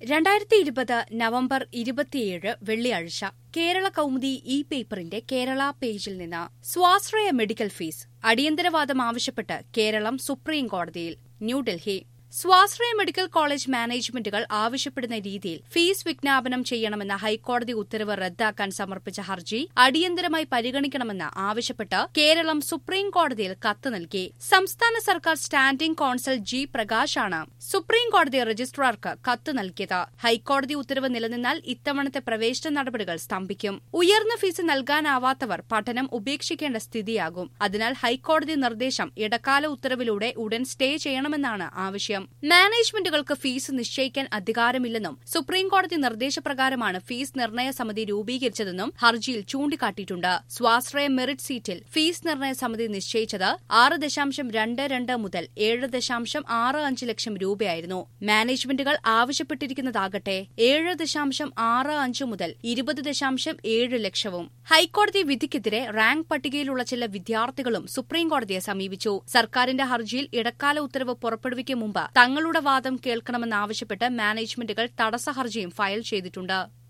2020 November 27 വെള്ളിയാഴ്ച കേരള കൗമുദി പേപ്പറിന്റെ കേരള പേജിൽ നിന്ന് സ്വാശ്രയ മെഡിക്കൽ ഫീസ് അടിയന്തരവാദം ആവശ്യപ്പെട്ട് കേരളം സുപ്രീം കോടതിയിൽ. ന്യൂഡൽഹി സ്വാശ്രയ മെഡിക്കൽ കോളേജ് മാനേജ്മെന്റുകൾ ആവശ്യപ്പെടുന്ന രീതിയിൽ ഫീസ് വിജ്ഞാപനം ചെയ്യണമെന്ന ഹൈക്കോടതി ഉത്തരവ് റദ്ദാക്കാൻ സമർപ്പിച്ച ഹർജി അടിയന്തരമായി പരിഗണിക്കണമെന്ന് ആവശ്യപ്പെട്ട് കേരളം സുപ്രീം കോടതിയിൽ കത്ത് നൽകി. സംസ്ഥാന സർക്കാർ സ്റ്റാൻഡിംഗ് കോൺസൽ ജി പ്രകാശാണ് സുപ്രീം കോടതി രജിസ്ട്രാർക്ക് കത്ത് നൽകിയത്. ഹൈക്കോടതി ഉത്തരവ് നിലനിന്നാൽ ഇത്തവണത്തെ പ്രവേശന നടപടികൾ സ്തംഭിക്കും. ഉയർന്ന ഫീസ് നൽകാനാവാത്തവർ പഠനം ഉപേക്ഷിക്കേണ്ട സ്ഥിതിയാകും. അതിനാൽ ഹൈക്കോടതി നിർദ്ദേശം ഇടക്കാല ഉത്തരവിലൂടെ ഉടൻ സ്റ്റേ ചെയ്യണമെന്നാണ് ആവശ്യം. മാനേജ്മെന്റുകൾക്ക് ഫീസ് നിശ്ചയിക്കാൻ അധികാരമില്ലെന്നും സുപ്രീം കോടതി നിർദ്ദേശപ്രകാരമാണ് ഫീസ് നിർണയ സമിതി രൂപീകരിച്ചതെന്നും ഹർജിയിൽ ചൂണ്ടിക്കാട്ടിയിട്ടുണ്ട്. സ്വാശ്രയ മെറിറ്റ് സീറ്റിൽ ഫീസ് നിർണയ സമിതി നിശ്ചയിച്ചത് 6.22 മുതൽ 7.65 ലക്ഷം രൂപയായിരുന്നു. മാനേജ്മെന്റുകൾ ആവശ്യപ്പെട്ടിരിക്കുന്നതാകട്ടെ 7.65 മുതൽ 20.7 ലക്ഷവും. ഹൈക്കോടതി വിധിക്കെതിരെ റാങ്ക് പട്ടികയിലുള്ള ചില വിദ്യാർത്ഥികളും സുപ്രീം കോടതിയെ സമീപിച്ചു. സർക്കാരിന്റെ ഹർജിയിൽ ഇടക്കാല ഉത്തരവ് പുറപ്പെടുവിക്കും മുമ്പ് തങ്ങളുടെ വാദം കേൾക്കണമെന്നാവശ്യപ്പെട്ട് മാനേജ്മെന്റുകൾ തടസ്സ ഹർജിയും ഫയൽ ചെയ്തിട്ടുണ്ട്.